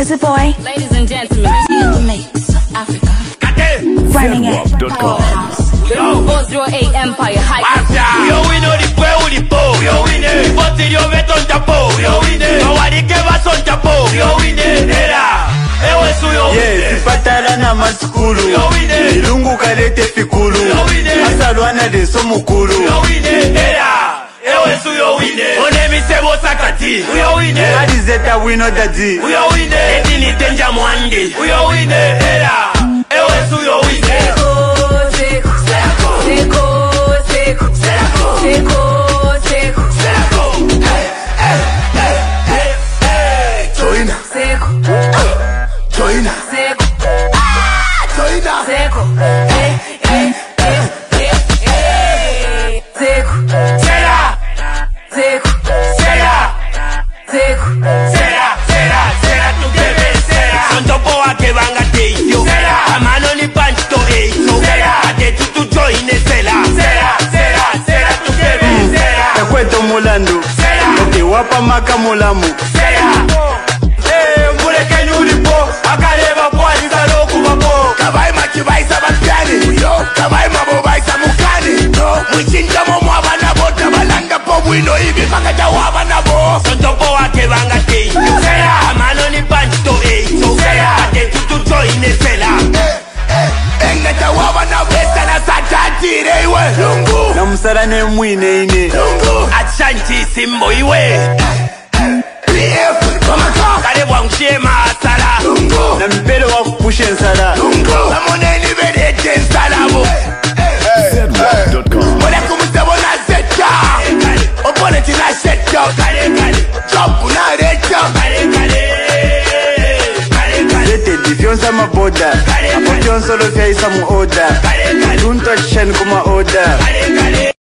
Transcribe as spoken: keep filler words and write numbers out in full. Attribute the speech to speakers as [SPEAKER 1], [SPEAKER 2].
[SPEAKER 1] Wizard Boy.
[SPEAKER 2] Ladies and gentlemen, in the mix, Africa.
[SPEAKER 1] Running it.
[SPEAKER 2] four zero eight Empire High.
[SPEAKER 3] Yo we know the play with the bow. Yo we know. But the yo met on chapo. Yo we know. Nobody gave us on chapo. Yo we know. Era. Ewe su yo we know.
[SPEAKER 4] Yes, patala na maskulu.
[SPEAKER 3] Yo we know.
[SPEAKER 4] Ilungu kalete fikulu.
[SPEAKER 3] Yo we know.
[SPEAKER 4] Asalwana de somukulu.
[SPEAKER 3] Yo we know. Era. Ewe su yo we know. Onemi sebo sakati. Yo we know.
[SPEAKER 4] Adizeta wino dadi.
[SPEAKER 3] Yo we know. Edini tenja mwandi. Yo we know. Era. Ewe su yo we know.
[SPEAKER 2] Seko, seko, seko, seko, seko, seko.
[SPEAKER 3] Hey, hey, hey, hey, hey. Joina.
[SPEAKER 2] Seko,
[SPEAKER 3] Joina.
[SPEAKER 2] seko,
[SPEAKER 3] Joina.
[SPEAKER 2] seko. Hey, hey, hey, hey, hey. Seko,
[SPEAKER 3] Sera.
[SPEAKER 2] seko,
[SPEAKER 3] Sera.
[SPEAKER 2] seko.
[SPEAKER 3] Sera, sera, sera, tu que ves, sera. Son topo que van a te yo. Sera. A mano ni pancho hecho. Sera. A te tu tu join sera. Sera, sera, sera, tu que ves, sera.
[SPEAKER 4] Ekweto mulandu.
[SPEAKER 3] Sera.
[SPEAKER 4] Ote wapa maka mulamu.
[SPEAKER 3] Sera. Eh, mure que nyuripo. Akaleba kwa nizalo kubapo. Kabai machibai sabapiani. Yo, kabai mabobai samukani. No, mwishinja momo abanabo. Tabalanga po wino hivi kakaja wabanabo. Son topo que van a te yo. Sera. A mano ni pancho hecho. Sera. A te tu tu join sera. Engeta wabana besa na satati reiwe. Lungu.
[SPEAKER 4] Na msalane mwine ine.
[SPEAKER 3] Lungu. Achanti simbo iwe. P F Mamaka. Kare wangshie masala. Lungu.
[SPEAKER 4] Na mpele wa kupushe nsala.
[SPEAKER 3] Lungu. Namone ni bedete nsala bo.
[SPEAKER 5] zedwap dot com.
[SPEAKER 3] Mone kumusebo na seta. Opponent na seta. Kare kare. Job na recha. Kare kare. Kare kare.
[SPEAKER 4] Lete difyonsa maboda. Apotyon solo fya isa mu oda.
[SPEAKER 3] Kare kare.
[SPEAKER 4] Tunto chen kuma